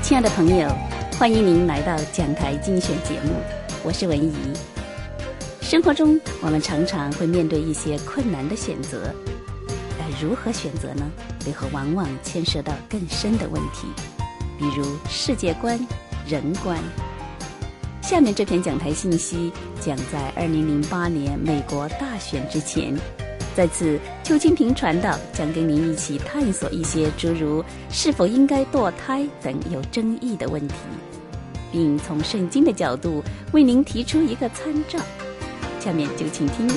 亲爱的朋友，欢迎您来到讲台精选节目，我是文怡。生活中我们常常会面对一些困难的选择，如何选择呢？背后往往牵涉到更深的问题，比如世界观、人观。下面这篇讲台信息讲在2008年美国大选之前，在此邱清平传道将跟您一起探索一些诸如是否应该堕胎等有争议的问题，并从圣经的角度为您提出一个参照。下面就请听。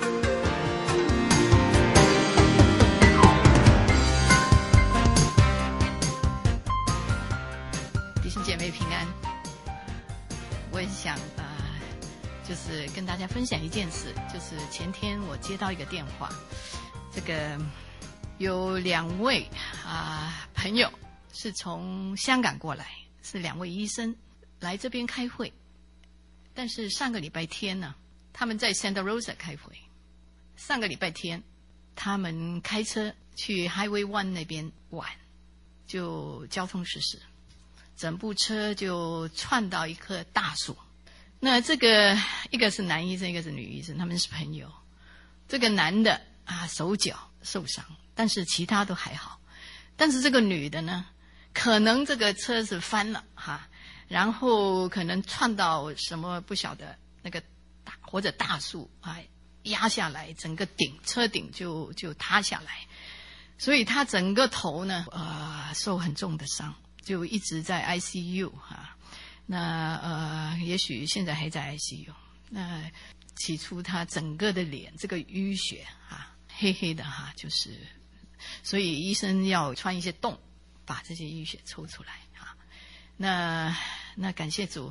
弟兄姐妹平安。我也想就是跟大家分享一件事，就是前天我接到一个电话，这个有2位朋友是从香港过来，是2位医生来这边开会，但是上个礼拜天呢，他们在 Santa Rosa 开会。上个礼拜天他们开车去 Highway 1那边玩，就交通失事，整部车就窜到一棵大树。那这个一个是男医生，一个是女医生，他们是朋友。这个男的手脚受伤，但是其他都还好。但是这个女的呢，可能这个车子翻了然后可能窜到什么不晓得那个或者大树压下来，整个车顶就塌下来，所以他整个头呢受很重的伤，就一直在 ICU 那也许现在还在 ICU。那起初他整个的脸这个淤血黑黑的就是所以医生要穿一些洞把这些淤血抽出来那感谢主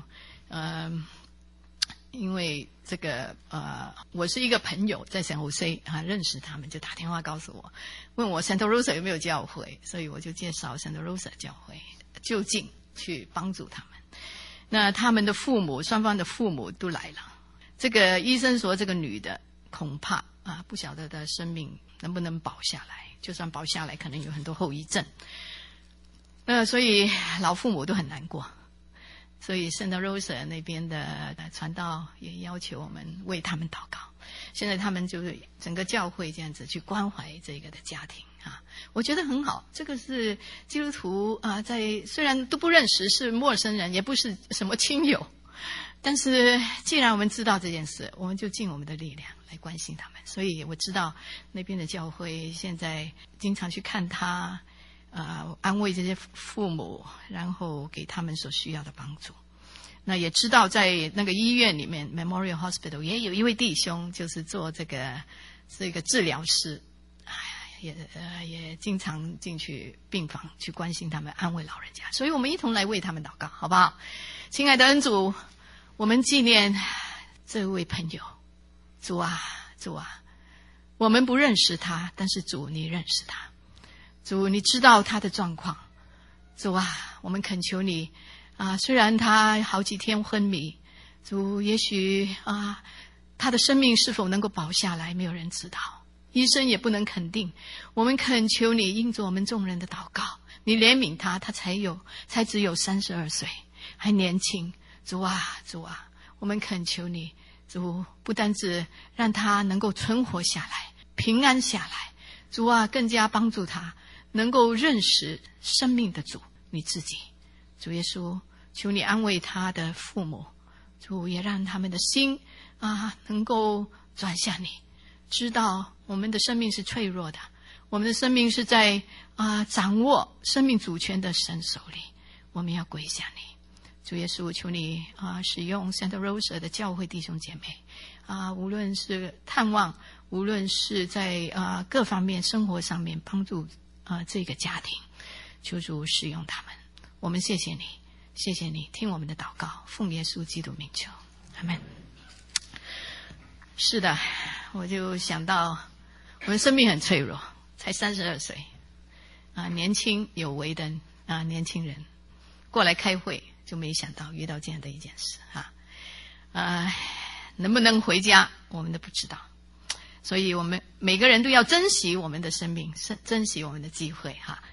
因为这个我是一个朋友在 San Jose 认识他们，就打电话告诉我，问我 Santa Rosa 有没有教会，所以我就介绍 Santa Rosa 教会，就近去帮助他们。那他们的父母，双方的父母都来了。这个医生说，这个女的恐怕不晓得的生命能不能保下来，就算保下来，可能有很多后遗症。所以老父母都很难过。所以Santa Rosa 那边的传道也要求我们为他们祷告。现在他们就是整个教会这样子去关怀这个的家庭我觉得很好。这个是基督徒在虽然都不认识，是陌生人，也不是什么亲友，但是既然我们知道这件事，我们就尽我们的力量来关心他们。所以我知道那边的教会现在经常去看他安慰这些父母，然后给他们所需要的帮助。那也知道在那个医院里面 Memorial Hospital 也有一位弟兄，就是做这个治疗师，也经常进去病房去关心他们，安慰老人家。所以我们一同来为他们祷告，好不好？亲爱的恩主，我们纪念这位朋友。主啊，我们不认识他，但是主你认识他。主你知道他的状况。主啊，我们恳求你虽然他好几天昏迷，主也许他的生命是否能够保下来，没有人知道，医生也不能肯定。我们恳求你应着我们众人的祷告，你怜悯他，他才只有32岁，还年轻。主啊，我们恳求你，主不单只让他能够存活下来，平安下来，主啊，更加帮助他能够认识生命的主你自己。主耶稣，求你安慰他的父母，主也让他们的心能够转向你，知道我们的生命是脆弱的，我们的生命是在掌握生命主权的神手里，我们要归向你。主耶稣，求你使用 Santa Rosa 的教会弟兄姐妹无论是探望，无论是在各方面生活上面帮助这个家庭，求主使用他们。我们谢谢你听我们的祷告，奉耶稣基督名求，阿们。是的，我就想到我们生命很脆弱，才32岁年轻有为的年轻人过来开会，就没想到遇到这样的一件事能不能回家我们都不知道。所以我们每个人都要珍惜我们的生命，珍惜我们的机会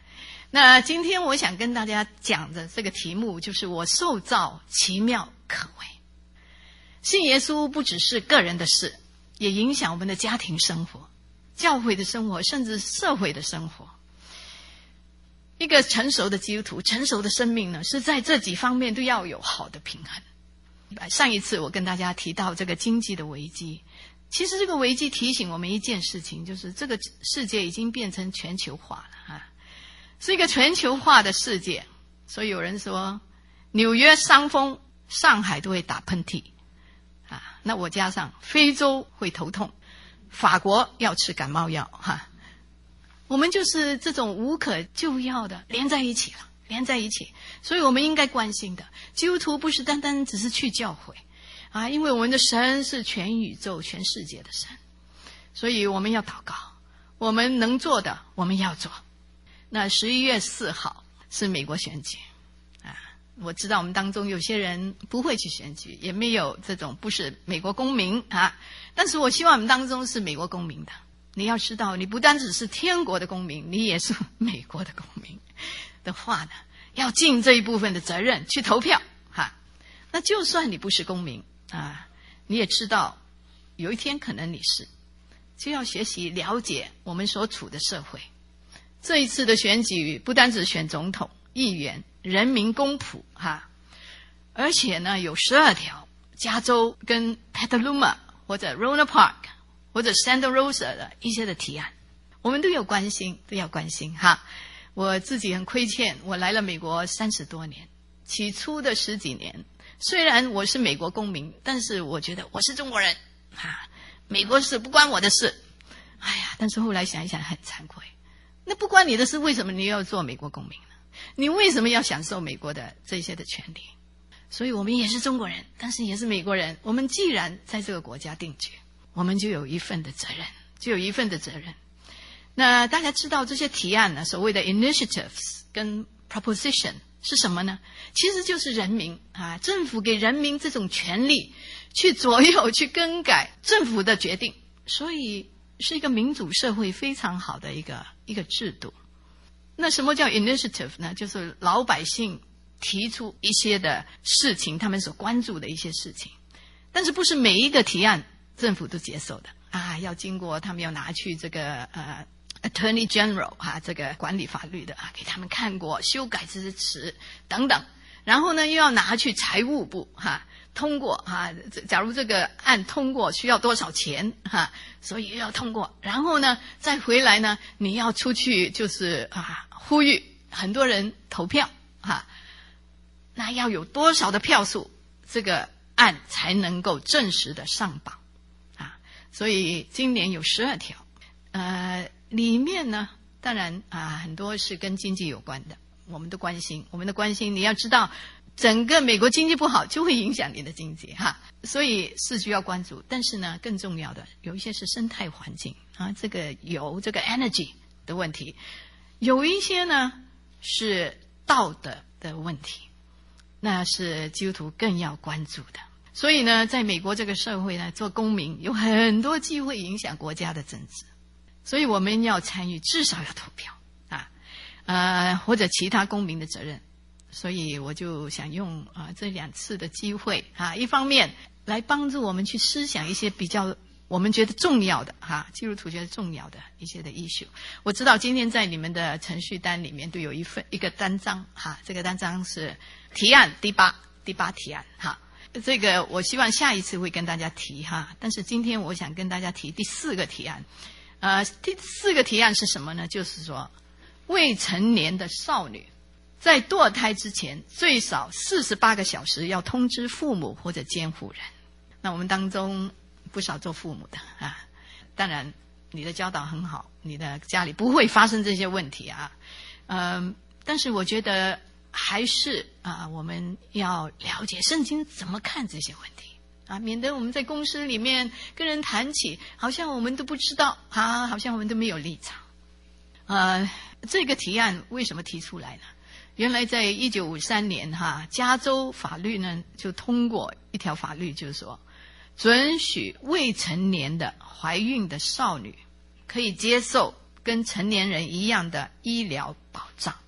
那今天我想跟大家讲的这个题目就是我受造奇妙可畏。信耶稣不只是个人的事，也影响我们的家庭生活、教会的生活，甚至社会的生活。一个成熟的基督徒，成熟的生命呢，是在这几方面都要有好的平衡。上一次我跟大家提到这个经济的危机，其实这个危机提醒我们一件事情，就是这个世界已经变成全球化了啊，是一个全球化的世界。所以有人说纽约伤风，上海都会打喷嚏啊，那我加上非洲会头痛，法国要吃感冒药哈。我们就是这种无可救药的连在一起了，连在一起。所以我们应该关心的，基督徒不是单单只是去教会啊，因为我们的神是全宇宙全世界的神，所以我们要祷告，我们能做的我们要做。那11月4号是美国选举啊，我知道我们当中有些人不会去选举，也没有这种不是美国公民啊，但是我希望我们当中是美国公民的。你要知道，你不单只是天国的公民，你也是美国的公民的话呢，要尽这一部分的责任去投票哈。那就算你不是公民啊，你也知道有一天可能你是，就要学习了解我们所处的社会。这一次的选举不单只选总统、议员、人民公仆哈，而且呢有12条加州跟 Petaluma 或者 Rohnert Park或者 Santa Rosa 的一些的提案，我们都有关心，都要关心哈。我自己很亏欠，我来了美国30多年，起初的10几年，虽然我是美国公民，但是我觉得我是中国人啊，美国事不关我的事。哎呀，但是后来想一想很惭愧，那不关你的事，为什么你要做美国公民呢？你为什么要享受美国的这些的权利？所以我们也是中国人，但是也是美国人。我们既然在这个国家定居，我们就有一份的责任，就有一份的责任。那大家知道这些提案呢，所谓的 initiatives 跟 proposition 是什么呢？其实就是人民啊，政府给人民这种权利去左右、去更改政府的决定，所以是一个民主社会非常好的一个制度。那什么叫 initiative 呢？就是老百姓提出一些的事情，他们所关注的一些事情，但是不是每一个提案政府都接受的啊，要经过他们要拿去这个Attorney General 啊，这个管理法律的啊，给他们看过，修改支持等等，然后呢又要拿去财务部通过假如这个案通过需要多少钱所以又要通过，然后呢再回来呢你要出去就是呼吁很多人投票那要有多少的票数，这个案才能够正式的上榜所以今年有12条，里面呢当然很多是跟经济有关的，我们的关心你要知道整个美国经济不好就会影响你的经济所以是需要关注。但是呢更重要的有一些是生态环境这个有这个 energy 的问题，有一些呢是道德的问题，那是基督徒更要关注的。所以呢在美国这个社会呢，做公民有很多机会影响国家的政治，所以我们要参与，至少要投票或者其他公民的责任。所以我就想用这2次的机会一方面来帮助我们去思想一些比较我们觉得重要的基督徒觉得重要的一些的 issue。 我知道今天在你们的程序单里面都有一个单章这个单章是提案第八提案这个我希望下一次会跟大家提但是今天我想跟大家提第4个提案。第4个提案是什么呢？就是说未成年的少女在堕胎之前最少48个小时要通知父母或者监护人。那我们当中不少做父母的当然你的教导很好，你的家里不会发生这些问题但是我觉得还是我们要了解圣经怎么看这些问题免得我们在公司里面跟人谈起，好像我们都不知道好像我们都没有立场。这个提案为什么提出来呢？原来在1953年加州法律呢就通过一条法律，就是说准许未成年的怀孕的少女可以接受跟成年人一样的医疗保障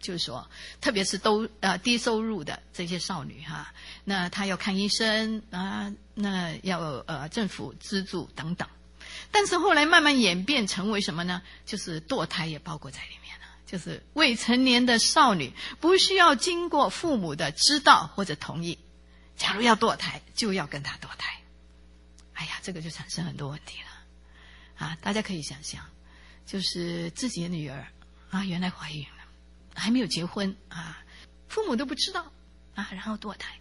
就是说，特别是低收入的这些少女哈，那她要看医生啊，那要政府资助等等。但是后来慢慢演变成为什么呢？就是堕胎也包括在里面了，就是未成年的少女不需要经过父母的知道或者同意，假如要堕胎就要跟他堕胎。哎呀，这个就产生很多问题了啊！大家可以想象，就是自己的女儿啊，原来怀孕了，还没有结婚啊，父母都不知道啊，然后堕胎。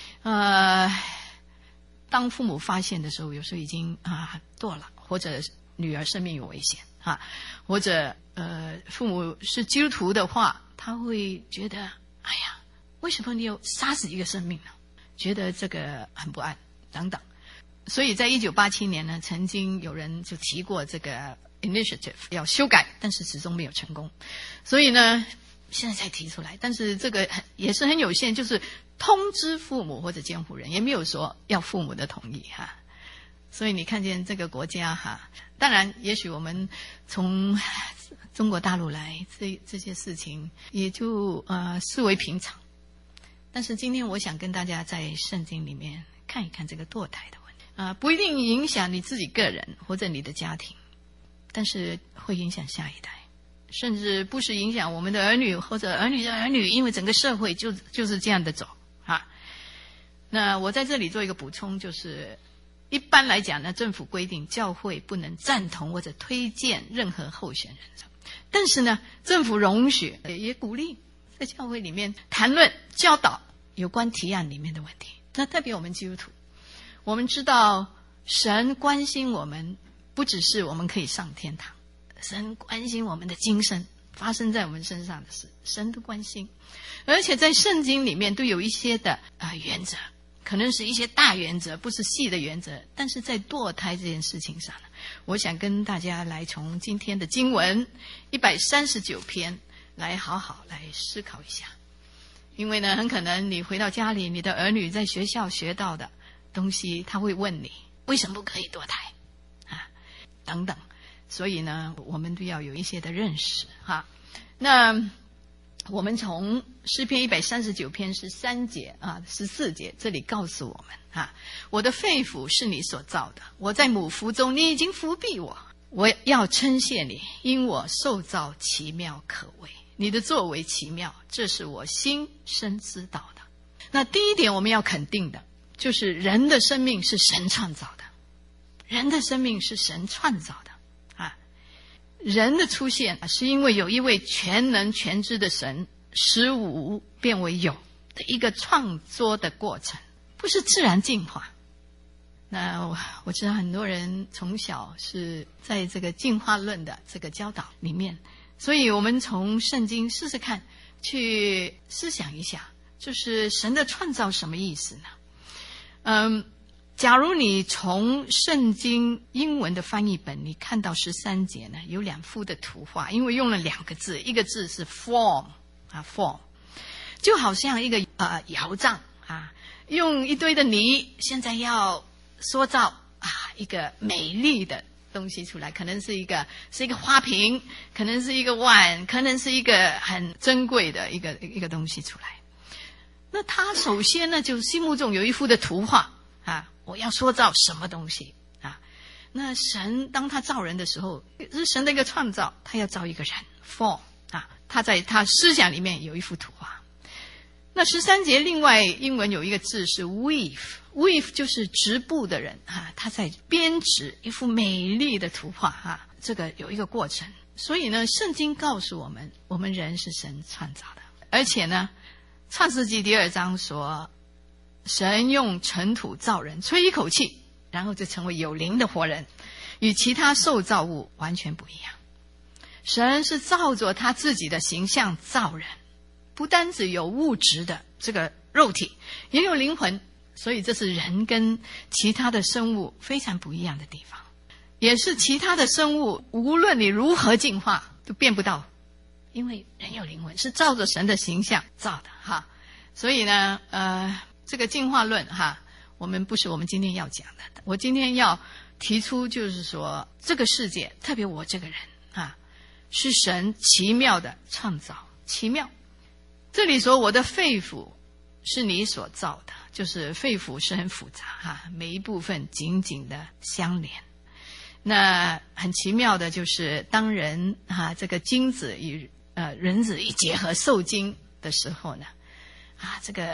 当父母发现的时候，有时候已经堕了，或者女儿生命有危险啊，或者父母是基督徒的话，他会觉得哎呀，为什么你有杀死一个生命呢？觉得这个很不安等等。所以在1987年呢，曾经有人就提过这个 initiative 要修改，但是始终没有成功。所以呢，现在才提出来，但是这个也是很有限，就是通知父母或者监护人，也没有说要父母的同意哈。所以你看见这个国家哈，当然也许我们从中国大陆来，这些事情也就视为平常。但是今天我想跟大家在圣经里面看一看这个堕胎的问题不一定影响你自己个人或者你的家庭，但是会影响下一代，甚至不是影响我们的儿女或者儿女的儿女，因为整个社会就是这样的走啊。那我在这里做一个补充，就是一般来讲呢，政府规定教会不能赞同或者推荐任何候选人，但是呢，政府容许也鼓励在教会里面谈论教导有关提案里面的问题。那特别我们基督徒，我们知道神关心我们，不只是我们可以上天堂，神关心我们的今生发生在我们身上的事，神都关心。而且在圣经里面都有一些的原则，可能是一些大原则，不是细的原则。但是在堕胎这件事情上呢，我想跟大家来从今天的经文139篇来好好来思考一下。因为呢，很可能你回到家里，你的儿女在学校学到的东西，他会问你为什么不可以堕胎等等。所以呢，我们都要有一些的认识那我们从诗篇139篇13节14节这里告诉我们我的肺腑是你所造的，我在母腹中你已经覆庇我，我要称谢你，因我受造奇妙可畏，你的作为奇妙，这是我心深知道的。那第一点我们要肯定的就是人的生命是神创造的，人的生命是神创造的人的出现是因为有一位全能全知的神使无变为有的一个创作的过程，不是自然进化。那我知道很多人从小是在这个进化论的这个教导里面，所以我们从圣经试试看去思想一下，就是神的创造什么意思呢？假如你从圣经英文的翻译本你看到13节呢，有2幅的图画，因为用了2个字，一个字是 form form， 就好像一个窑匠用一堆的泥，现在要塑造一个美丽的东西出来，可能是一个花瓶，可能是一个碗，可能是一个很珍贵的一个东西出来。那他首先呢，就心目中有一幅的图画我要塑造什么东西那神当他造人的时候，是神的一个创造，他要造一个人 form他在他思想里面有一幅图画。那13节另外英文有一个字是 weave 就是织布的人他在编织一幅美丽的图画这个有一个过程。所以呢，圣经告诉我们，我们人是神创造的，而且呢，创世纪第2章说神用尘土造人，吹一口气，然后就成为有灵的活人，与其他受造物完全不一样。神是照着他自己的形象造人，不单只有物质的这个肉体，也有灵魂，所以这是人跟其他的生物非常不一样的地方，也是其他的生物无论你如何进化都变不到，因为人有灵魂，是照着神的形象造的所以呢这个进化论我们不是我们今天要讲的。我今天要提出就是说，这个世界特别我这个人是神奇妙的创造，奇妙这里说我的肺腑是你所造的，就是肺腑是很复杂哈，每一部分紧紧的相连。那很奇妙的就是当人这个精子与人子一结合受精的时候呢，这个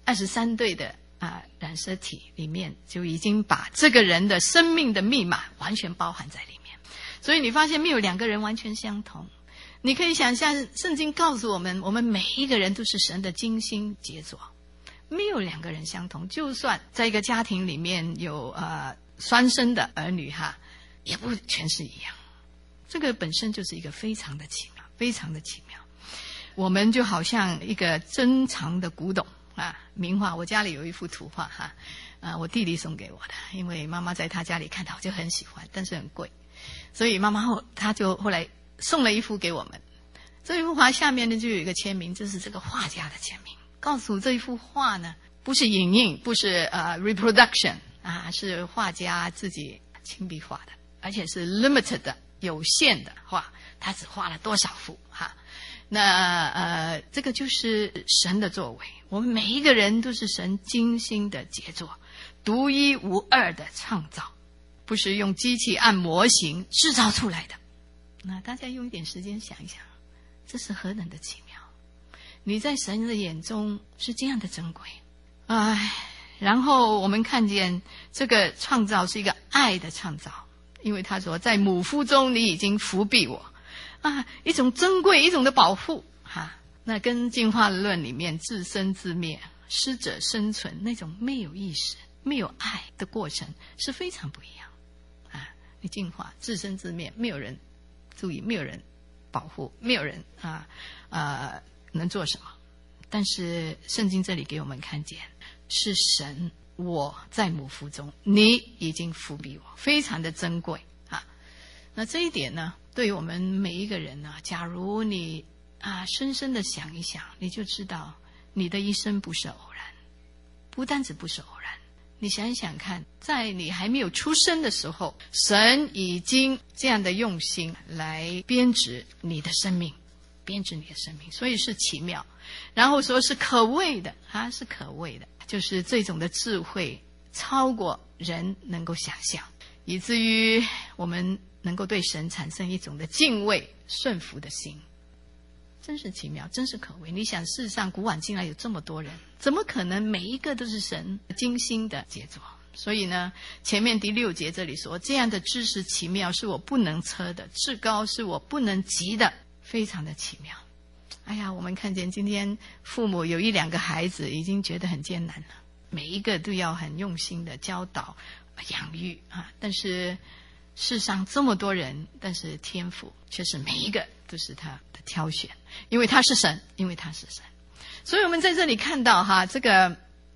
23对的染色体里面就已经把这个人的生命的密码完全包含在里面。所以你发现没有两个人完全相同。你可以想象圣经告诉我们，我们每一个人都是神的精心杰作，没有两个人相同。就算在一个家庭里面有双生的儿女也不全是一样。这个本身就是一个非常的奇妙，非常的奇妙。我们就好像一个珍藏的古董名画。我家里有一幅图画我弟弟送给我的，因为妈妈在他家里看到就很喜欢，但是很贵，所以妈妈他就后来送了一幅给我们。这一幅画下面呢就有一个签名，这是这个画家的签名，告诉这一幅画呢不是影印，不是reproduction 是画家自己亲笔画的，而且是 limited 的有限的画，他只画了多少幅那这个就是神的作为，我们每一个人都是神精心的杰作，独一无二的创造，不是用机器按模型制造出来的。那大家用一点时间想一想，这是何等的奇妙！你在神的眼中是这样的珍贵。然后我们看见这个创造是一个爱的创造，因为他说在母腹中你已经扶庇我一种珍贵，一种的保护那跟进化论里面自生自灭、适者生存那种没有意识、没有爱的过程是非常不一样你进化自生自灭，没有人注意，没有人保护，没有人能做什么。但是圣经这里给我们看见是神，我在母腹中，你已经扶庇我，非常的珍贵那这一点呢，对于我们每一个人呢，假如你深深的想一想，你就知道你的一生不是偶然，不单止不是偶然。你想一想看，在你还没有出生的时候，神已经这样的用心来编织你的生命，编织你的生命，所以是奇妙。然后说是可畏的是可畏的，就是这种的智慧超过人能够想象，以至于我们能够对神产生一种的敬畏顺服的心，真是奇妙，真是可畏。你想世上古往今来有这么多人，怎么可能每一个都是神精心的杰作？所以呢，前面第6节这里说，这样的知识奇妙是我不能测的，至高是我不能及的，非常的奇妙。我们看见今天父母有1-2个孩子已经觉得很艰难了，每一个都要很用心的教导养育但是世上这么多人，但是天父却是每一个都是他的挑选，因为他是神，因为他是神。所以我们在这里看到这个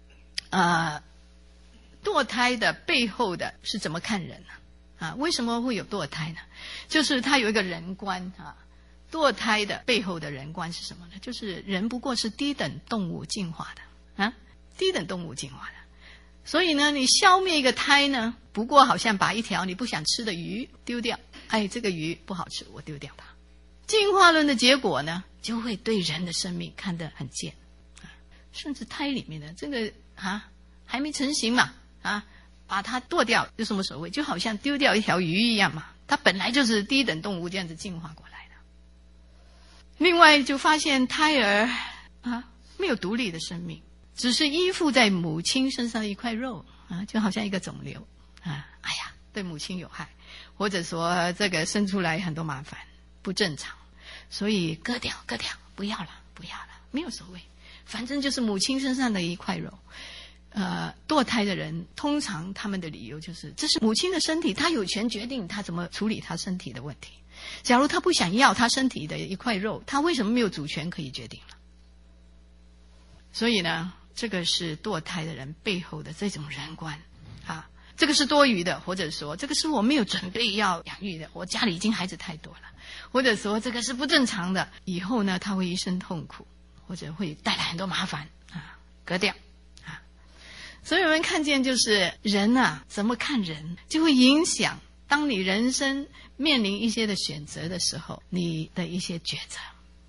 堕胎的背后的是怎么看人呢为什么会有堕胎呢？就是他有一个人观堕胎的背后的人观是什么呢？就是人不过是低等动物进化的低等动物进化的，所以呢你消灭一个胎呢，不过好像把一条你不想吃的鱼丢掉，这个鱼不好吃，我丢掉它。进化论的结果呢，就会对人的生命看得很贱甚至胎里面的这个还没成型嘛把它剁掉有什么所谓？就好像丢掉一条鱼一样嘛，它本来就是低等动物这样子进化过来的。另外就发现胎儿没有独立的生命，只是依附在母亲身上的一块肉就好像一个肿瘤对母亲有害，或者说这个生出来很多麻烦，不正常，所以割掉，不要了，没有所谓，反正就是母亲身上的一块肉。堕胎的人通常他们的理由就是这是母亲的身体，她有权决定她怎么处理她身体的问题。假如她不想要她身体的一块肉，她为什么没有主权可以决定了？所以呢，这个是堕胎的人背后的这种人观这个是多余的，或者说这个是我没有准备要养育的，我家里已经孩子太多了，或者说这个是不正常的，以后呢他会一生痛苦，或者会带来很多麻烦割掉所以我们看见就是人怎么看人就会影响当你人生面临一些的选择的时候，你的一些抉择。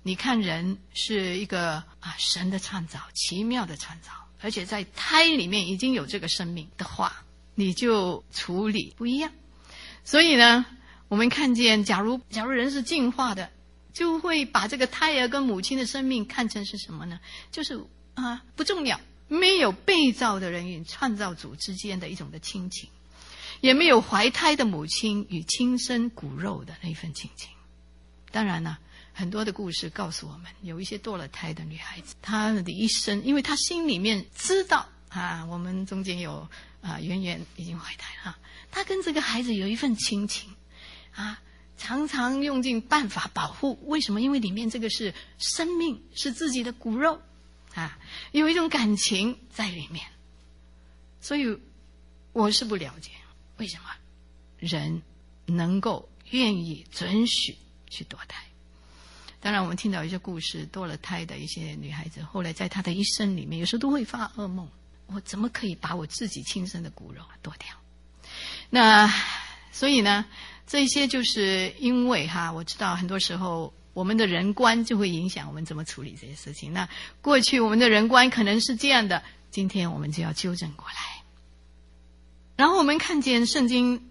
你看人是一个神的创造，奇妙的创造，而且在胎里面已经有这个生命的话，你就处理不一样。所以呢，我们看见假如人是进化的，就会把这个胎儿跟母亲的生命看成是什么呢？就是不重要，没有被造的人与创造主之间的一种的亲情，也没有怀胎的母亲与亲生骨肉的那份亲情。当然了，很多的故事告诉我们，有一些堕了胎的女孩子，她的一生，因为她心里面知道我们中间有圆圆已经怀胎了，她跟这个孩子有一份亲情常常用尽办法保护。为什么？因为里面这个是生命，是自己的骨肉有一种感情在里面。所以我是不了解为什么人能够愿意准许去堕胎。当然我们听到一些故事，堕了胎的一些女孩子，后来在她的一生里面有时候都会发噩梦，我怎么可以把我自己亲生的骨肉剁掉？那所以呢，这些就是因为我知道很多时候我们的人观就会影响我们怎么处理这些事情。那过去我们的人观可能是这样的，今天我们就要纠正过来。然后我们看见圣经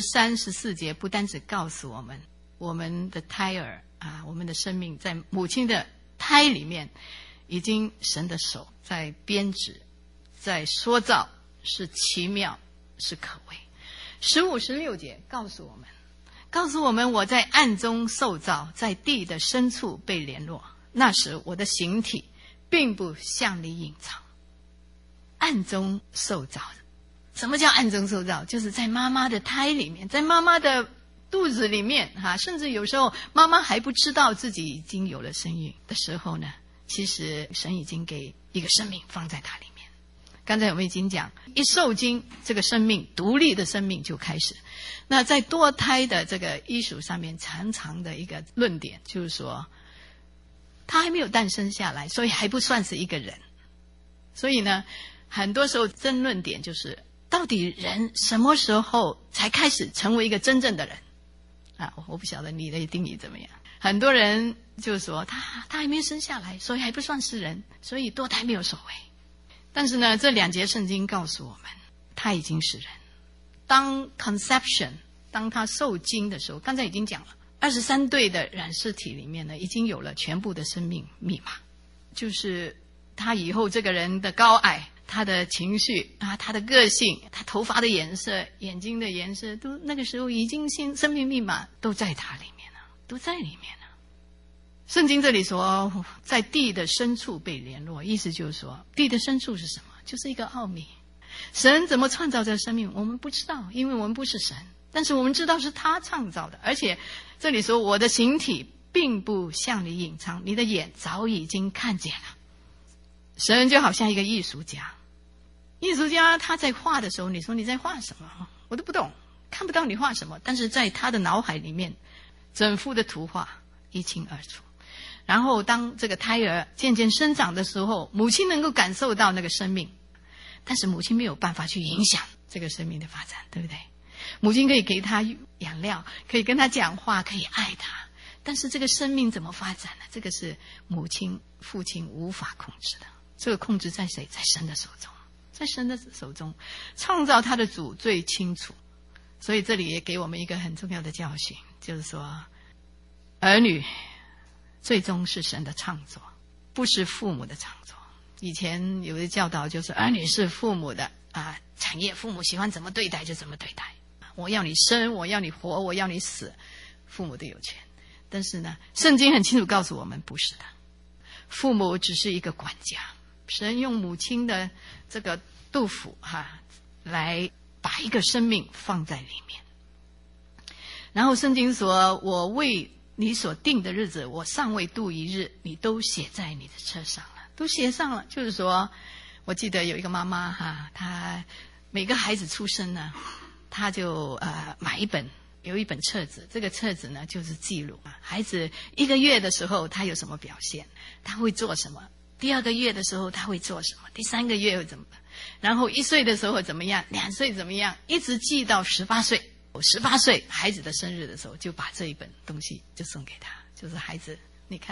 13、14节不单只告诉我们，我们的胎儿我们的生命在母亲的胎里面已经神的手在编织，在塑造，是奇妙，是可畏。15、16节告诉我们我在暗中受造，在地的深处被联络，那时我的形体并不向你隐藏。暗中受造，什么叫暗中受造？就是在妈妈的胎里面，在妈妈的肚子里面甚至有时候妈妈还不知道自己已经有了身孕的时候呢，其实神已经给一个生命放在它里面。刚才我们已经讲，一受精，这个生命独立的生命就开始。那在堕胎的这个医术上面，常常的一个论点就是说，他还没有诞生下来，所以还不算是一个人。所以呢，很多时候争论点就是，到底人什么时候才开始成为一个真正的人我不晓得你的定义怎么样。很多人就说他还没生下来，所以还不算是人，所以堕胎没有所谓。但是呢，这2节圣经告诉我们，他已经是人。当 conception， 当他受精的时候，刚才已经讲了，23对的染色体里面呢，已经有了全部的生命密码，就是他以后这个人的高矮，他的情绪他的个性，他头发的颜色，眼睛的颜色，都那个时候已经生命密码都在他里面了，都在里面了。圣经这里说在地的深处被联络，意思就是说地的深处是什么？就是一个奥秘。神怎么创造这个生命我们不知道，因为我们不是神，但是我们知道是他创造的。而且这里说我的形体并不向你隐藏，你的眼早已经看见了。神就好像一个艺术家，他在画的时候，你说你在画什么？我都不懂，看不到你画什么，但是在他的脑海里面，整幅的图画一清二楚。然后当这个胎儿渐渐生长的时候，母亲能够感受到那个生命，但是母亲没有办法去影响这个生命的发展，对不对？母亲可以给他养料，可以跟他讲话，可以爱他，但是这个生命怎么发展呢？这个是母亲、父亲无法控制的。这个控制在谁？在神的手中，在神的手中，创造他的主最清楚。所以这里也给我们一个很重要的教训，就是说儿女最终是神的创作，不是父母的创作。以前有的教导就是儿女是父母的产业，父母喜欢怎么对待就怎么对待，我要你生，我要你活，我要你死，父母都有权。但是呢，圣经很清楚告诉我们不是的，父母只是一个管家。神用母亲的这个肚腹来把一个生命放在里面。然后圣经说，我为你所定的日子，我尚未度一日，你都写在你的册上了，都写上了。就是说，我记得有一个妈妈她每个孩子出生呢，她就有一本册子，这个册子呢就是记录孩子1个月的时候他有什么表现，他会做什么，第2个月的时候他会做什么，第3个月会怎么，然后1岁的时候怎么样，2岁怎么样，一直记到18岁。18岁孩子的生日的时候，就把这一本东西就送给他，就是孩子，你看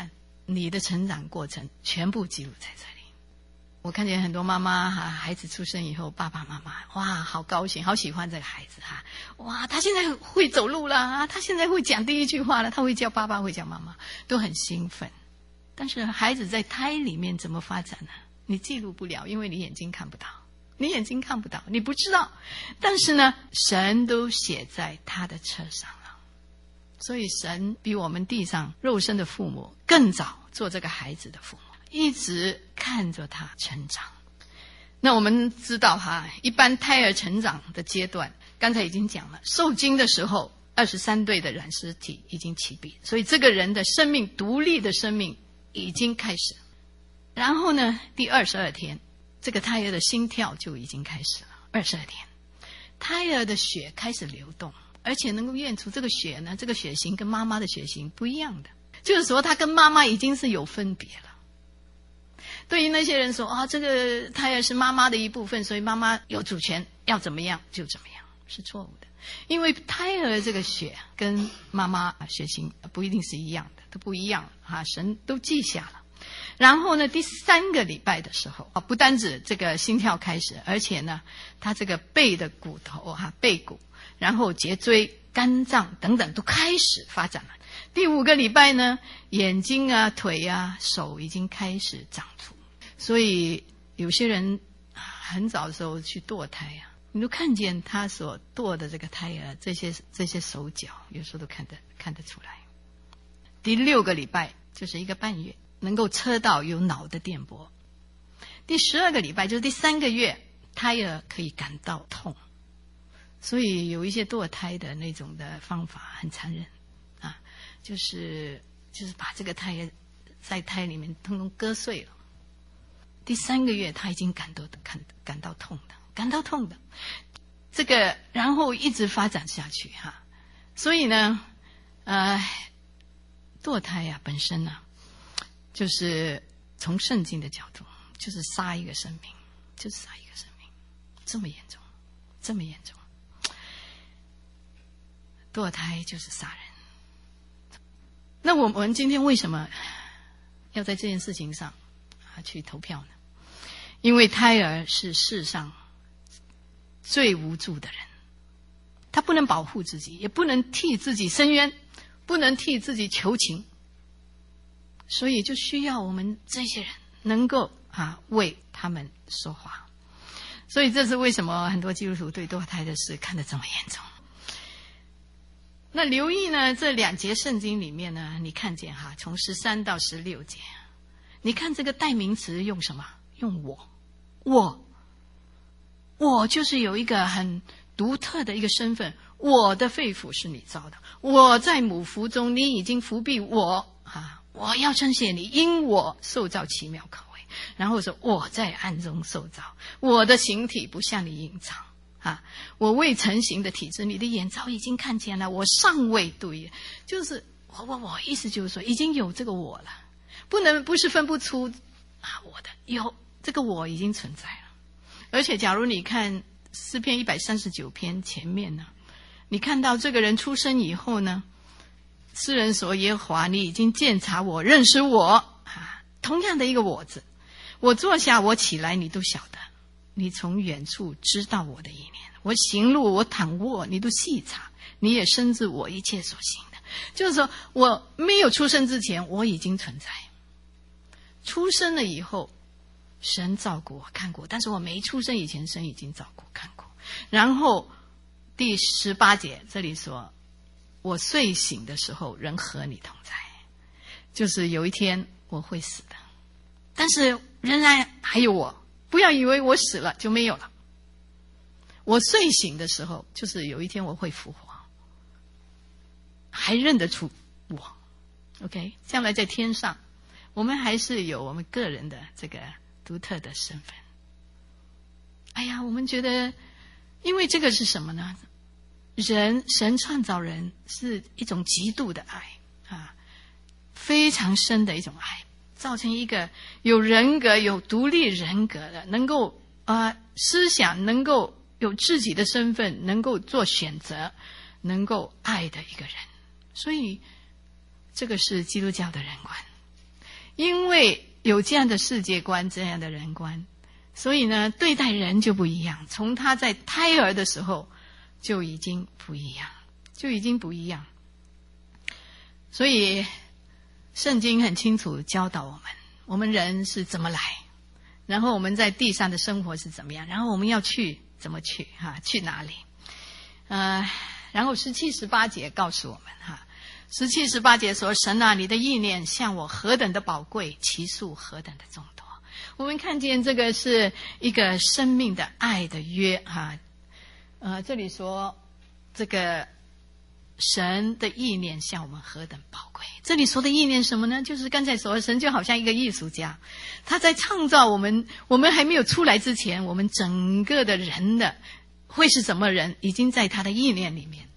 你的成长过程全部记录在这里。我看见很多妈妈孩子出生以后，爸爸妈妈哇好高兴，好喜欢这个孩子哇他现在会走路了他现在会讲第一句话了，他会叫爸爸，会叫妈妈，都很兴奋。但是孩子在胎里面怎么发展呢？你记录不了，因为你眼睛看不到，你不知道。但是呢，神都写在他的册上了。所以神比我们地上肉身的父母更早做这个孩子的父母，一直看着他成长。那我们知道一般胎儿成长的阶段，刚才已经讲了，受精的时候23对的染色体已经齐备，所以这个人的生命，独立的生命已经开始。然后呢，第22天，这个胎儿的心跳就已经开始了。22天，胎儿的血开始流动，而且能够验出这个血呢，这个血型跟妈妈的血型不一样的，就是说他跟妈妈已经是有分别了。对于那些人说这个胎儿是妈妈的一部分，所以妈妈有主权，要怎么样就怎么样，是错误的。因为胎儿这个血跟妈妈血型不一定是一样的，都不一样神都记下了。然后呢，第3个礼拜的时候不单止这个心跳开始，而且呢他这个背的骨头背骨，然后脊椎、肝脏等等都开始发展了。第5个礼拜呢，眼睛腿手已经开始长出。所以有些人很早的时候去堕胎你都看见他所堕的这个胎儿，这些手脚有时候都看得出来。第6个礼拜就是1个半月，能够测到有脑的电波。第12个礼拜就是第3个月，胎儿可以感到痛。所以有一些堕胎的那种的方法很残忍就是把这个胎儿在胎里面通通割碎了。第3个月他已经感到痛的，这个然后一直发展下去所以呢堕胎本身就是从圣经的角度就是杀一个生命，这么严重。堕胎就是杀人。那我们今天为什么要在这件事情上去投票呢？因为胎儿是世上最无助的人，他不能保护自己，也不能替自己伸冤，不能替自己求情，所以就需要我们这些人能够为他们说话。所以这是为什么很多基督徒对堕胎的事看得这么严重。那留意呢，这2节圣经里面呢，你看见从13到16节，你看这个代名词用什么？用我就是有一个很独特的一个身份，我的肺腑是你造的，我在母腹中你已经伏庇我我要称谢你，因我受造奇妙可畏。然后说我在暗中受造，我的形体不向你隐藏我未成形的体质，你的眼早已经看见了，我尚未对，就是我意思就是说已经有这个我了，不是分不出我的，有这个我已经存在了。而且假如你看诗篇139篇前面呢，你看到这个人出生以后呢，诗人说耶和华你已经鉴察我，认识我同样的一个我字，我坐下我起来你都晓得，你从远处知道我的意念，我行路我躺卧你都细察，你也深知我一切所行的。就是说我没有出生之前我已经存在，出生了以后神照顾我看过，但是我没出生以前神已经照顾看过。然后第18节这里说我睡醒的时候人和你同在，就是有一天我会死的，但是仍然还有我，不要以为我死了就没有了。我睡醒的时候就是有一天我会复活，还认得出我 OK， 将来在天上我们还是有我们个人的这个独特的身份。我们觉得因为这个是什么呢？神创造人是一种极度的爱非常深的一种爱，造成一个有人格有独立人格的，能够思想，能够有自己的身份，能够做选择，能够爱的一个人。所以这个是基督教的人观。 因为有这样的世界观，这样的人观，所以呢，对待人就不一样。从他在胎儿的时候就已经不一样，所以圣经很清楚教导我们人是怎么来，然后我们在地上的生活是怎么样，然后我们要去怎么去去哪里。然后17、18节告诉我们17、18节说，神啊，你的意念向我何等的宝贵，其数何等的众多。我们看见这个是一个生命的爱的约这里说这个神的意念向我们何等宝贵。这里说的意念什么呢？就是刚才说的，神就好像一个艺术家，他在创造我们还没有出来之前，我们整个的人的会是什么人，已经在他的意念里面。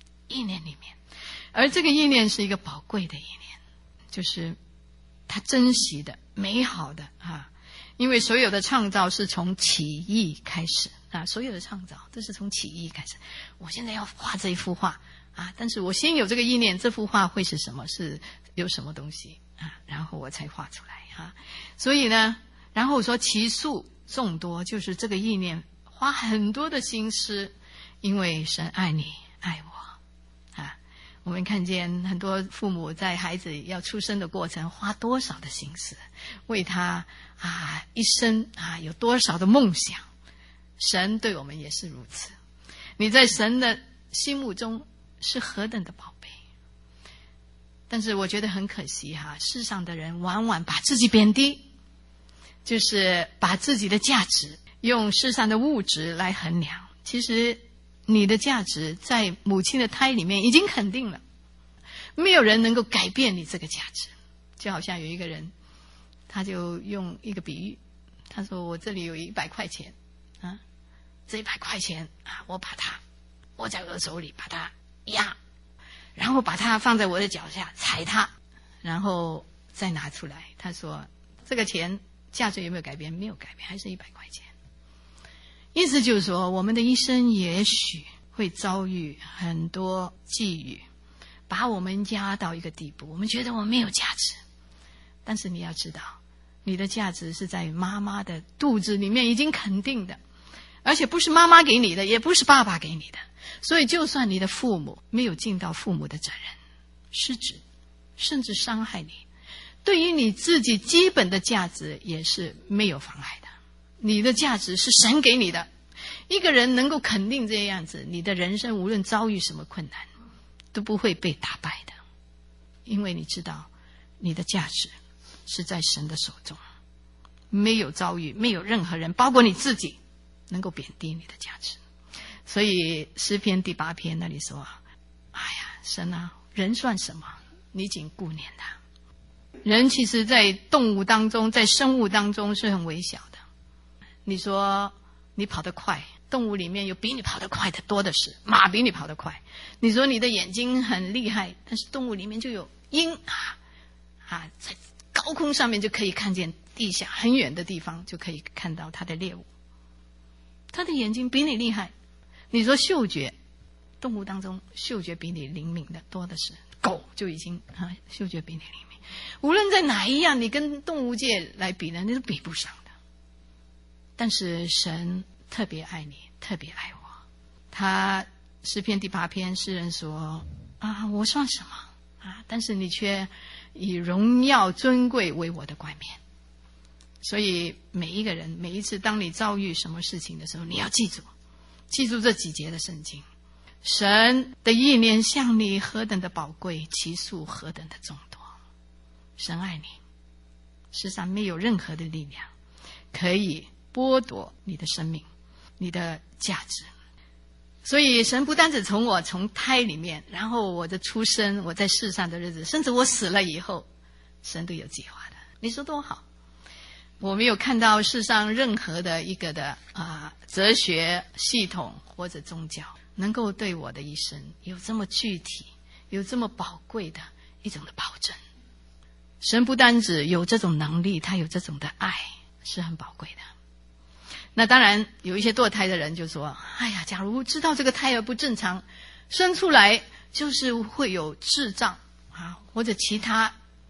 而这个意念是一个宝贵的意念，就是他珍惜的、美好的因为所有的创造是从起意开始所有的创造都是从起意开始。我现在要画这一幅画但是我先有这个意念，这幅画会是什么，是有什么东西然后我才画出来所以呢，然后我说其数众多，就是这个意念花很多的心思，因为神爱你爱我我们看见很多父母在孩子要出生的过程花多少的心思，为他一生有多少的梦想。神对我们也是如此，你在神的心目中是何等的宝贝。但是我觉得很可惜世上的人往往把自己贬低，就是把自己的价值用世上的物质来衡量。其实你的价值在母亲的胎里面已经肯定了，没有人能够改变你这个价值。就好像有一个人，他就用一个比喻，他说我这里有100块钱这100块钱我把它握在我的手里，把它压，然后把它放在我的脚下踩它，然后再拿出来。他说这个钱价值有没有改变？没有改变，还是100块钱。意思就是说，我们的一生也许会遭遇很多际遇，把我们压到一个地步，我们觉得我们没有价值。但是你要知道，你的价值是在妈妈的肚子里面已经肯定的，而且不是妈妈给你的，也不是爸爸给你的。所以就算你的父母没有尽到父母的责任，失职，甚至伤害你，对于你自己基本的价值也是没有妨碍的。你的价值是神给你的，一个人能够肯定这样子，你的人生无论遭遇什么困难都不会被打败的。因为你知道你的价值是在神的手中，没有遭遇，没有任何人包括你自己能够贬低你的价值。所以诗篇第8篇那里说，神啊，人算什么，你仅顾念他。人其实在动物当中，在生物当中是很微小的。你说你跑得快，动物里面有比你跑得快的多的是，马比你跑得快。你说你的眼睛很厉害，但是动物里面就有鹰在高空上面就可以看见地下很远的地方，就可以看到它的猎物。它的眼睛比你厉害。你说嗅觉，动物当中嗅觉比你灵敏的多的是，狗就已经嗅觉比你灵敏。无论在哪一样，你跟动物界来比呢，你都比不上的。但是神特别爱你，特别爱我。他诗篇第8篇，诗人说我算什么但是你却以荣耀尊贵为我的冠冕。所以每一个人，每一次当你遭遇什么事情的时候，你要记住这几节的圣经。神的意念向你何等的宝贵，其数何等的众多。神爱你，世上没有任何的力量可以剥夺你的生命，你的价值。所以神不单只从胎里面，然后我的出生，我在世上的日子，甚至我死了以后，神都有计划的。你说多好。我没有看到世上任何的一个的哲学系统或者宗教能够对我的一生有这么具体，有这么宝贵的一种的保证。神不单只有这种能力，他有这种的爱，是很宝贵的。那当然有一些堕胎的人就说，假如知道这个胎儿不正常，生出来就是会有智障或者其他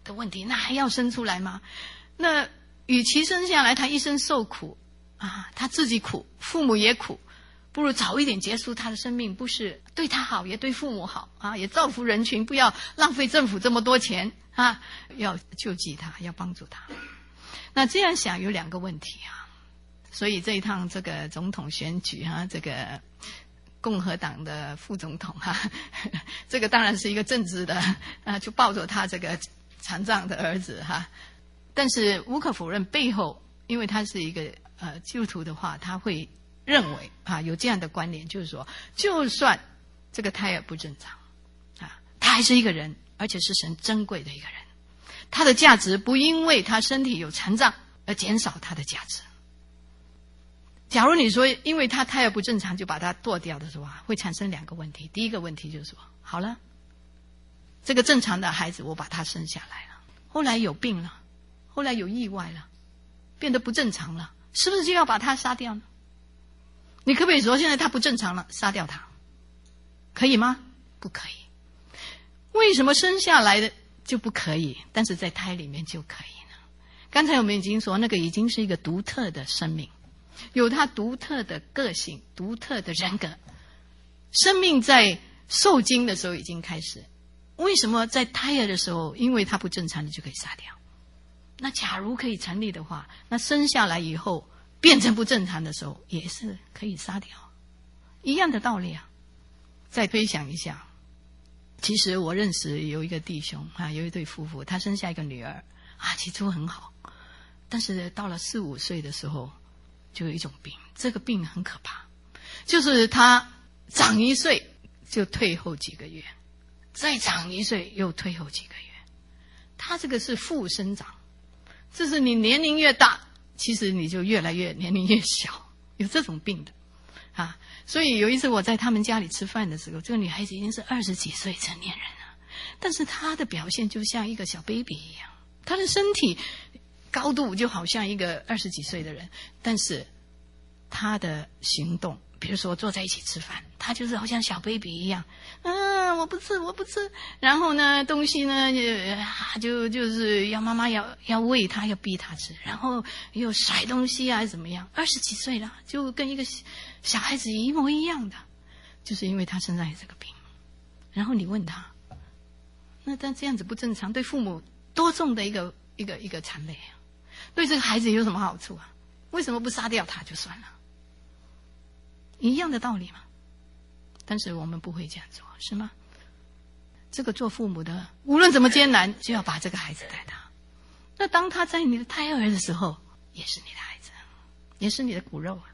的问题，那还要生出来吗？那与其生下来他一生受苦啊，他自己苦，父母也苦，不如早一点结束他的生命，不是对他好，也对父母好啊，也造福人群，不要浪费政府这么多钱啊，要救济他，要帮助他。那这样想有2个问题啊，所以这一趟这个总统选举啊，这个共和党的副总统啊，这个当然是一个正直的啊，就抱着他这个残障的儿子哈。但是无可否认，背后因为他是一个基督徒的话，他会认为啊有这样的观念，就是说，就算这个胎儿不正常啊，他还是一个人，而且是神珍贵的一个人，他的价值不因为他身体有残障而减少他的价值。假如你说因为他胎儿不正常就把他剁掉的话，会产生2个问题。第一个问题就是说，好了，这个正常的孩子我把他生下来了，后来有病了，后来有意外了，变得不正常了，是不是就要把他杀掉呢？你可不可以说现在他不正常了，杀掉他？可以吗？不可以。为什么生下来的就不可以，但是在胎里面就可以呢？刚才我们已经说，那个已经是一个独特的生命，有他独特的个性，独特的人格。生命在受精的时候已经开始，为什么在胎儿的时候，因为他不正常，你就可以杀掉？那假如可以成立的话，那生下来以后变成不正常的时候，也是可以杀掉，一样的道理啊。再推想一下，其实我认识有一个弟兄啊，有一对夫妇，他生下一个女儿啊，起初很好，但是到了4、5岁的时候，就有一种病，这个病很可怕，就是他长1岁就退后几个月，再长1岁又退后几个月，他这个是负生长，这是你年龄越大，其实你就越来越年龄越小，有这种病的啊。所以有一次我在他们家里吃饭的时候，这个女孩子已经是20几岁成年人了，但是她的表现就像一个小 baby 一样，她的身体高度就好像一个20几岁的人，但是她的行动，比如说坐在一起吃饭，她就是好像小 baby 一样，我不吃，然后呢东西呢就是要妈妈要喂她，要逼她吃，然后又甩东西啊怎么样，20几岁了就跟一个小孩子一模一样的，就是因为她身上有这个病。然后你问她，那但这样子不正常，对父母多重的一个残累啊，对这个孩子有什么好处啊？为什么不杀掉他就算了？一样的道理嘛。但是我们不会这样做，是吗？这个做父母的无论怎么艰难，就要把这个孩子带大。那当他在你的胎儿的时候，也是你的孩子，也是你的骨肉啊。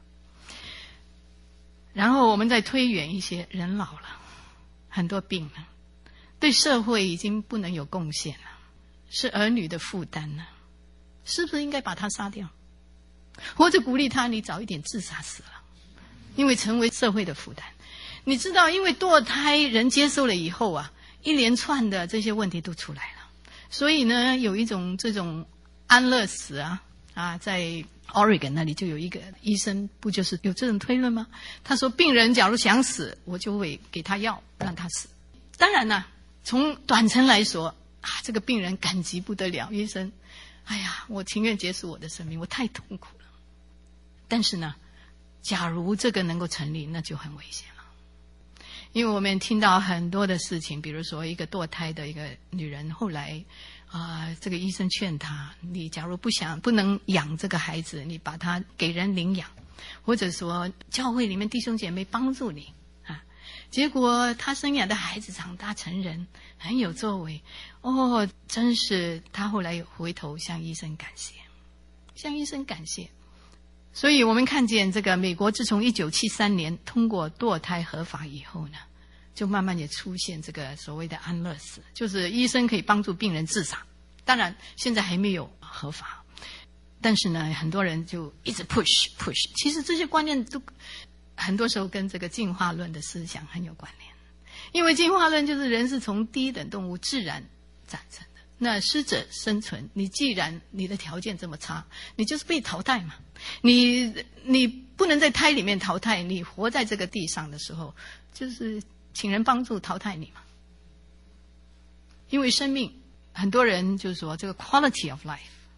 然后我们再推远一些，人老了，很多病了，对社会已经不能有贡献了，是儿女的负担了，是不是应该把他杀掉？或者鼓励他，你早一点自杀死了，因为成为社会的负担。你知道，因为堕胎人接受了以后啊，一连串的这些问题都出来了，所以呢，有一种这种安乐死啊，在 Oregon 那里就有一个医生，不就是有这种推论吗？他说，病人假如想死，我就会给他药让他死。当然呢，从短程来说啊，这个病人感激不得了，医生，哎呀，我情愿结束我的生命，我太痛苦了。但是呢，假如这个能够成立，那就很危险了。因为我们听到很多的事情，比如说一个堕胎的一个女人，后来这个医生劝她，你假如不能养这个孩子，你把他给人领养，或者说教会里面弟兄姐妹帮助你啊。结果她生养的孩子长大成人，很有作为，真是她后来有回头向医生感谢。所以我们看见这个美国自从1973年通过堕胎合法以后呢，就慢慢也出现这个所谓的安乐死，就是医生可以帮助病人自杀。当然现在还没有合法，但是呢，很多人就一直 push。其实这些观念都很多时候跟这个进化论的思想很有关联，因为进化论就是人是从低等动物自然产生的。那适者生存，你既然你的条件这么差，你就是被淘汰嘛。你不能在胎里面淘汰，你活在这个地上的时候，就是请人帮助淘汰你嘛。因为生命很多人就说这个 quality of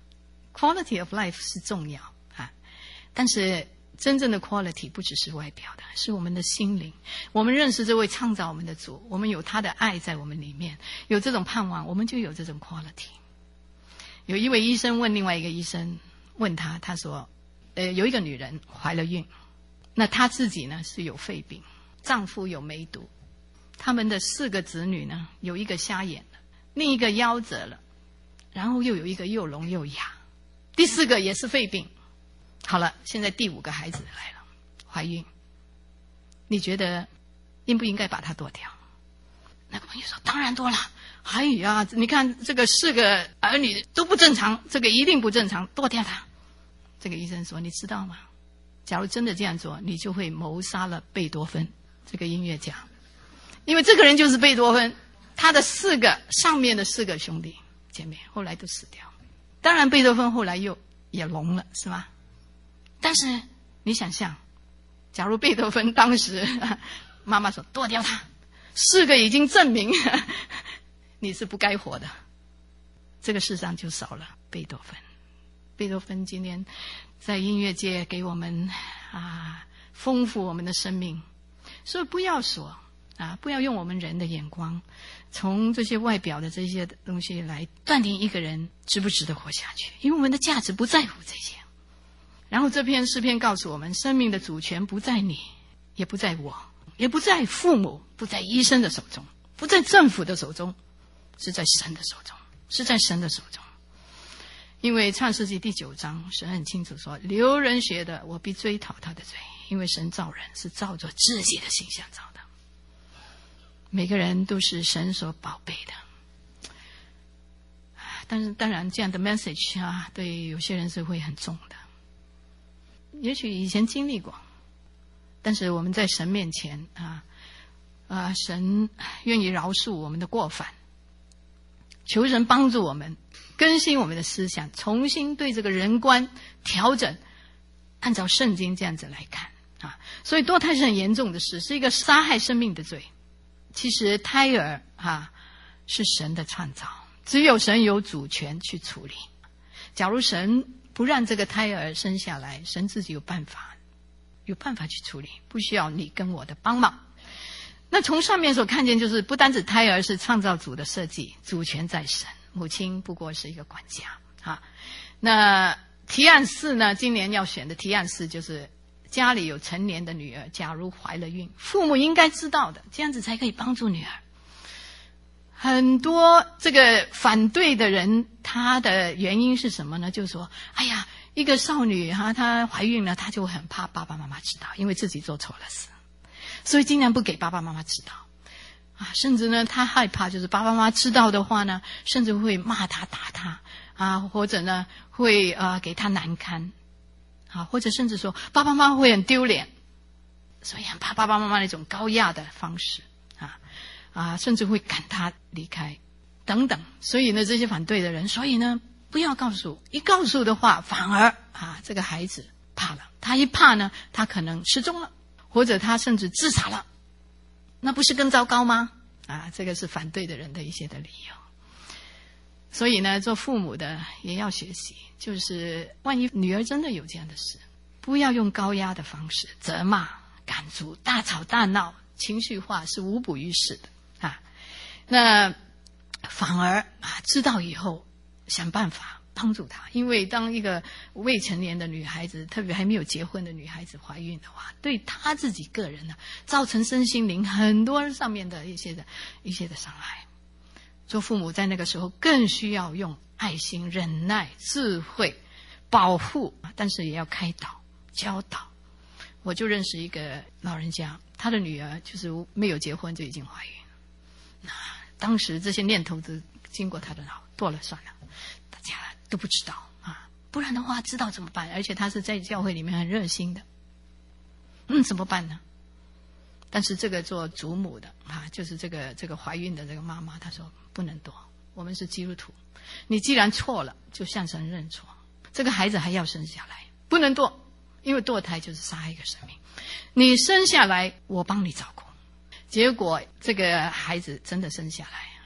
life 是重要啊，但是真正的 quality 不只是外表的，是我们的心灵。我们认识这位创造我们的主，我们有他的爱在我们里面，有这种盼望，我们就有这种 quality。有一位医生问另外一个医生，问他说有一个女人怀了孕，那她自己呢是有肺病，丈夫有梅毒，他们的4个子女呢，有一个瞎眼了，另一个夭折了，然后又有一个又聋又哑，第4个也是肺病。好了，现在第5个孩子来了，怀孕，你觉得应不应该把它剁掉？那个朋友说当然剁了。哎呀，你看这个4个儿女都不正常，这个一定不正常，剁掉它。这个医生说，你知道吗？假如真的这样做，你就会谋杀了贝多芬这个音乐家，因为这个人就是贝多芬，他的上面的4个兄弟姐妹后来都死掉。当然贝多芬后来也聋了，是吧？但是你想象，假如贝多芬当时妈妈说剁掉他，4个已经证明你是不该活的，这个世上就少了贝多芬。贝多芬今天在音乐界给我们丰富我们的生命，所以不要说不要用我们人的眼光，从这些外表的这些东西来断定一个人值不值得活下去，因为我们的价值不在乎这些。然后这篇诗篇告诉我们，生命的主权不在你，也不在我，也不在父母，不在医生的手中，不在政府的手中，是在神的手中，是在神的手中。因为创世纪第9章神很清楚说，流人血的我必追讨他的罪，因为神造人是照着自己的形象造的，每个人都是神所宝贝的。但是当然这样的 message 对有些人是会很重的，也许以前经历过，但是我们在神面前神愿意饶恕我们的过犯，求神帮助我们更新我们的思想，重新对这个人观调整，按照圣经这样子来看所以堕胎是很严重的事，是一个杀害生命的罪。其实胎儿是神的创造，只有神有主权去处理。假如神不让这个胎儿生下来，神自己有办法去处理，不需要你跟我的帮忙。那从上面所看见，就是不单指胎儿是创造主的设计，主权在神，母亲不过是一个管家那提案4呢，今年要选的提案4就是家里有成年的女儿，假如怀了孕，父母应该知道的，这样子才可以帮助女儿。很多这个反对的人，他的原因是什么呢？就是说，哎呀，一个少女她怀孕了，她就很怕爸爸妈妈知道，因为自己做错了事，所以尽量不给爸爸妈妈知道甚至呢，她害怕就是爸爸妈妈知道的话呢，甚至会骂她打她或者呢会给她难堪或者甚至说爸爸妈妈会很丢脸，所以很怕爸爸妈妈那种高压的方式甚至会赶他离开等等。所以呢，这些反对的人，所以呢不要告诉，一告诉的话反而这个孩子怕了，他一怕呢，他可能失踪了，或者他甚至自杀了，那不是更糟糕吗？这个是反对的人的一些的理由。所以呢，做父母的也要学习，就是万一女儿真的有这样的事，不要用高压的方式责骂、赶逐、大吵大闹，情绪化是无补于事的那反而知道以后想办法帮助她。因为当一个未成年的女孩子，特别还没有结婚的女孩子怀孕的话，对她自己个人造成身心灵很多上面的一些的伤害。做父母在那个时候更需要用爱心、忍耐、智慧保护，但是也要开导、教导。我就认识一个老人家，他的女儿就是没有结婚就已经怀孕了。那当时这些念头都经过他的脑，剁了算了，大家都不知道不然的话知道怎么办？而且他是在教会里面很热心的，怎么办呢？但是这个做祖母的就是这个怀孕的这个妈妈，她说不能剁，我们是基督徒，你既然错了，就向神认错，这个孩子还要生下来，不能剁，因为堕胎就是杀一个生命，你生下来我帮你照顾。结果这个孩子真的生下来，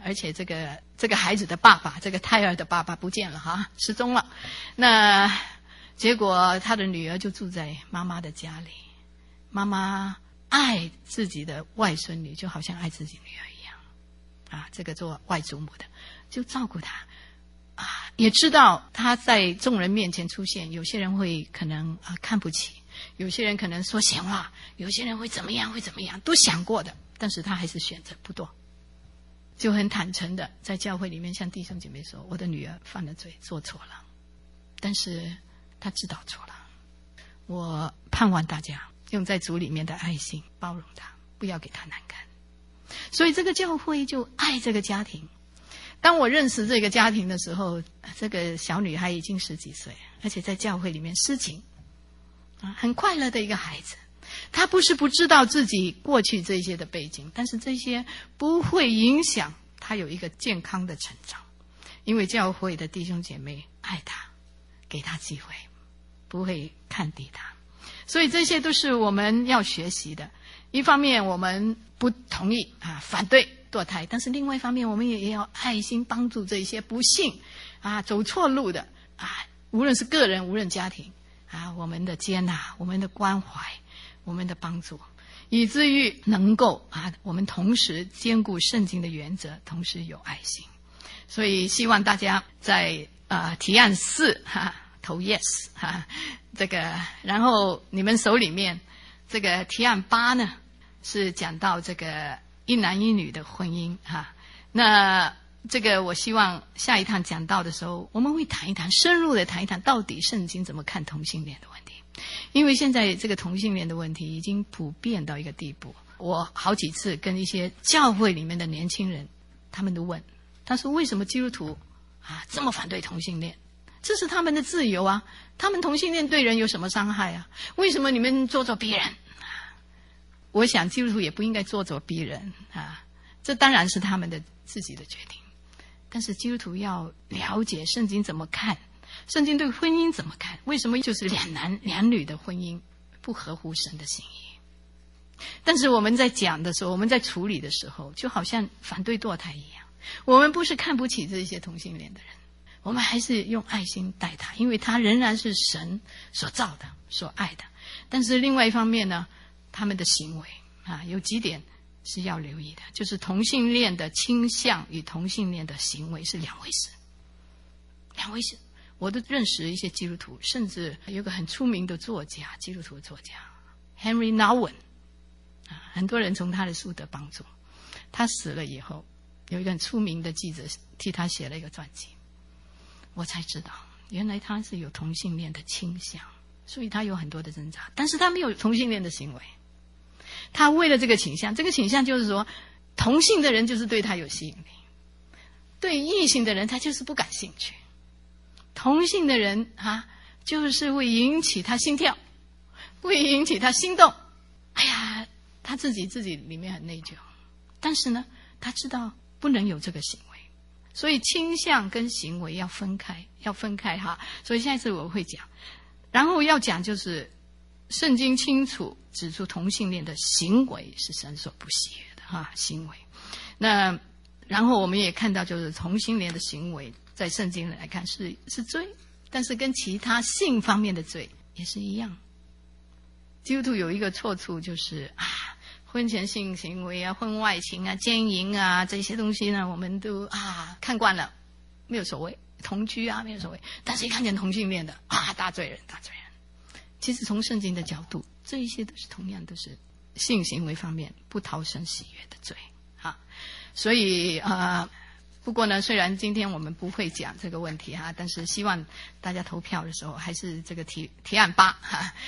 而且这个孩子的爸爸，这个胎儿的爸爸不见了哈，失踪了。那结果他的女儿就住在妈妈的家里，妈妈爱自己的外孙女就好像爱自己女儿一样啊，这个做外祖母的就照顾她啊，也知道她在众人面前出现，有些人会可能看不起，有些人可能说闲话，有些人会怎么样都想过的，但是她还是选择不做，就很坦诚的在教会里面向弟兄姐妹说，我的女儿犯了罪，做错了，但是她知道错了，我盼望大家用在主里面的爱心包容她，不要给她难堪。所以这个教会就爱这个家庭。当我认识这个家庭的时候，这个小女孩已经10几岁，而且在教会里面施情很快乐的一个孩子。她不是不知道自己过去这些的背景，但是这些不会影响她有一个健康的成长，因为教会的弟兄姐妹爱她，给她机会，不会看低她。所以这些都是我们要学习的。一方面我们不同意反对堕胎，但是另外一方面我们也要爱心帮助这些不幸走错路的无论是个人无论家庭我们的接纳，我们的关怀，我们的帮助，以至于能够我们同时兼顾圣经的原则，同时有爱心。所以希望大家在提案4投 yes 这个，然后你们手里面这个提案8呢是讲到这个一男一女的婚姻那这个我希望下一趟讲到的时候，我们会谈一谈，深入的谈一谈到底圣经怎么看同性恋的问题。因为现在这个同性恋的问题已经普遍到一个地步，我好几次跟一些教会里面的年轻人，他们都问，他说为什么基督徒这么反对同性恋？这是他们的自由啊，他们同性恋对人有什么伤害啊？为什么你们咄咄逼人？我想基督徒也不应该咄咄逼人这当然是他们的自己的决定。但是基督徒要了解圣经怎么看，圣经对婚姻怎么看，为什么就是2男2女的婚姻不合乎神的心意。但是我们在讲的时候，我们在处理的时候，就好像反对堕胎一样，我们不是看不起这些同性恋的人，我们还是用爱心待他，因为他仍然是神所造的，所爱的。但是另外一方面呢，他们的行为有几点是要留意的，就是同性恋的倾向与同性恋的行为是2回事。2回事。我都认识一些基督徒，甚至有个很出名的作家，基督徒作家 Henry Nouwen 很多人从他的书得帮助。他死了以后，有一个很出名的记者替他写了一个传记，我才知道原来他是有同性恋的倾向，所以他有很多的挣扎，但是他没有同性恋的行为。他为了这个倾向，这个倾向就是说同性的人就是对他有吸引力，对异性的人他就是不感兴趣，同性的人就是会引起他心跳，会引起他心动。哎呀，他自己里面很内疚，但是呢他知道不能有这个行为，所以倾向跟行为要分开所以下一次我会讲。然后要讲就是圣经清楚指出同性恋的行为是神所不喜悦的行为。那然后我们也看到就是同性恋的行为在圣经来看是罪，但是跟其他性方面的罪也是一样。基督徒有一个错处，就是婚前性行为婚外情奸淫这些东西呢，我们都看惯了，没有所谓，同居没有所谓。但是一看见同性恋的大罪人。其实从圣经的角度，这一些都是同样都是性行为方面不讨神喜悦的罪所以不过呢，虽然今天我们不会讲这个问题但是希望大家投票的时候还是这个提案8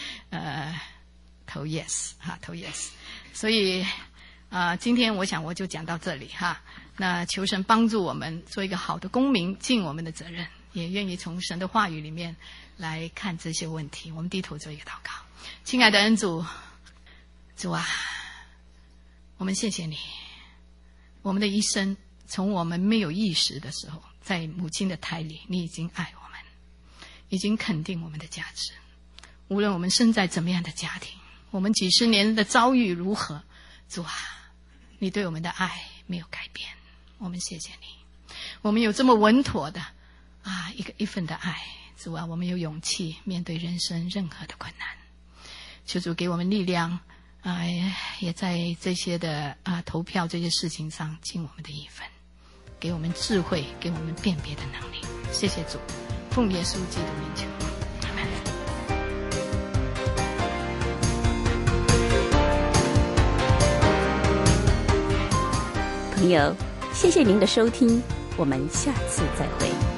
投 yes 投 yes。 所以今天我想我就讲到这里那求神帮助我们做一个好的公民，尽我们的责任，也愿意从神的话语里面来看这些问题。我们低头做一个祷告。亲爱的恩主我们谢谢你，我们的一生从我们没有意识的时候，在母亲的胎里，你已经爱我们，已经肯定我们的价值。无论我们生在怎么样的家庭，我们几十年的遭遇如何，主你对我们的爱没有改变。 我们谢谢你，我们有这么稳妥的一份的爱，主啊，我们有勇气面对人生任何的困难。求主给我们力量也在这些的投票这些事情上尽我们的一份，给我们智慧，给我们辨别的能力。谢谢主，奉耶稣基督名求，阿们。 朋友，谢谢您的收听，我们下次再会。